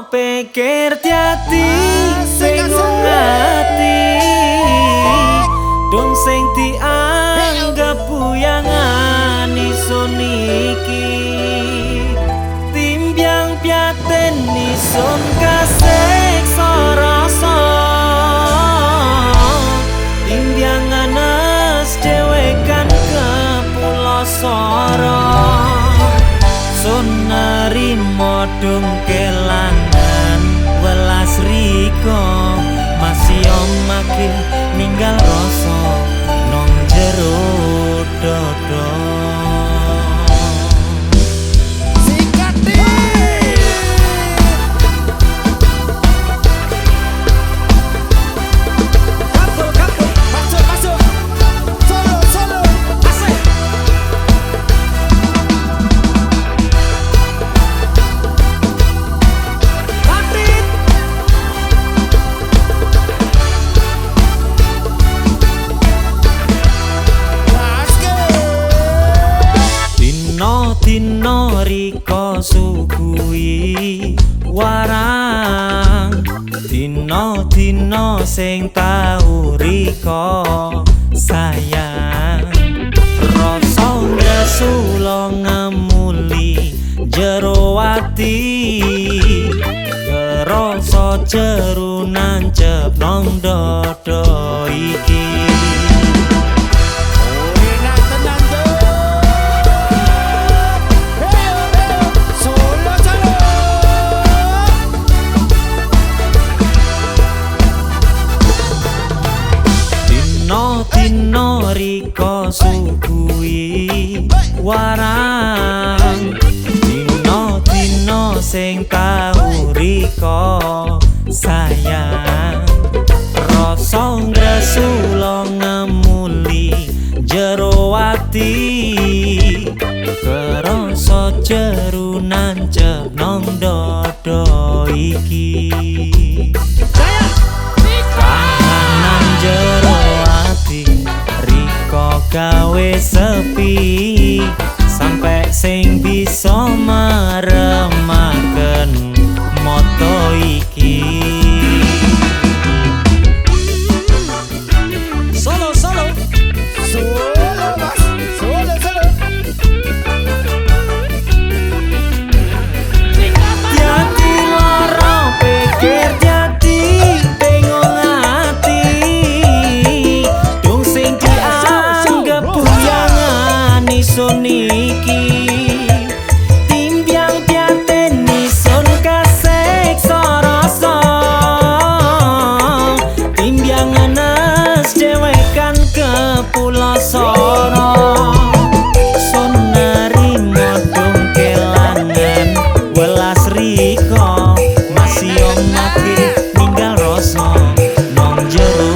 pikir jati bingung ati dong sing dianggap buyangan isun iki timbyang piaten isun kasiksa rasa timbyang anes dewekan ke pulau sorong sun nerimo dong kelangan welas riko masih makin ninggal rasa nong jero dodo Dino riko suguhi warang Dino sing tau riko sayang rasa ngrasulo ngemuli jero ati kerasa jeru nancep nang dodo iki Dino riko suguhi warang Dino sing tau riko sayang rasa ngresula ngemuli jero ati kerasa jeru nancep nang dodo iki kahanan jero riko gawe sepi sampai sing bisa maremaken moto iki solo mas solo jati loro pikir jati bingung hati dong sing dianggap buyangan isun iki timbyang piaten isun kasiksa rasa timbyang anes dewekan ke pulau sorong sun nerimo dong kelangan welas riko masih makin ninggal rasa nong jero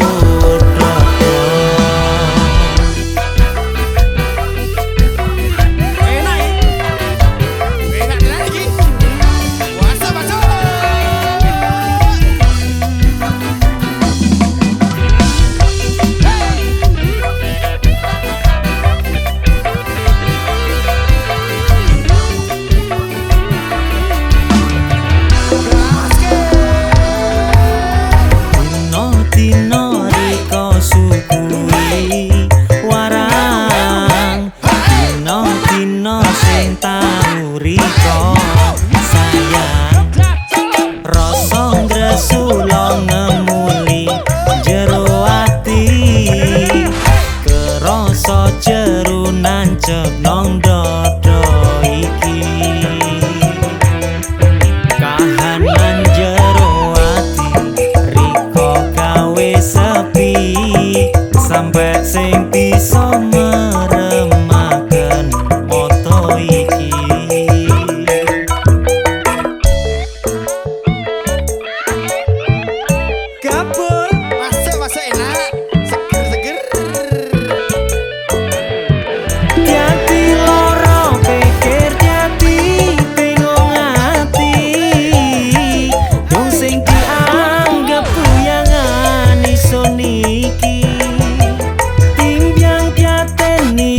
Dino riko suguhi warang Dino sing tau riko sayang rasa ngresula ngemuli jero ati kerasa jeru nancep nang dodo iki kahanan jero sepi sampai sing bisa meremaken moto iki kabul masuk enak seger jati loro pikir jati bingung hati dong sing dianggap buyangan isun iki timbyang piaten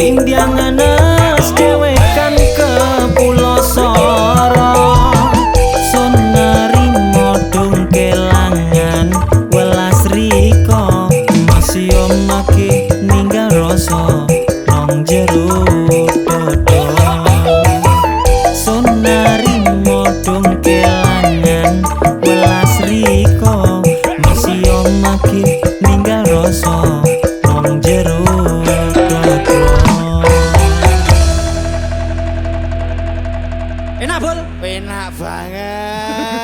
Indianganes dewekan ke Pulau Soro Sun nerimo dong kelangan welas riko masih omake ninggal rasa nong jero dodo Sun nerimo dong kelangan welas riko masih omake ninggal rasa nong jero Enak bol? Penak banget.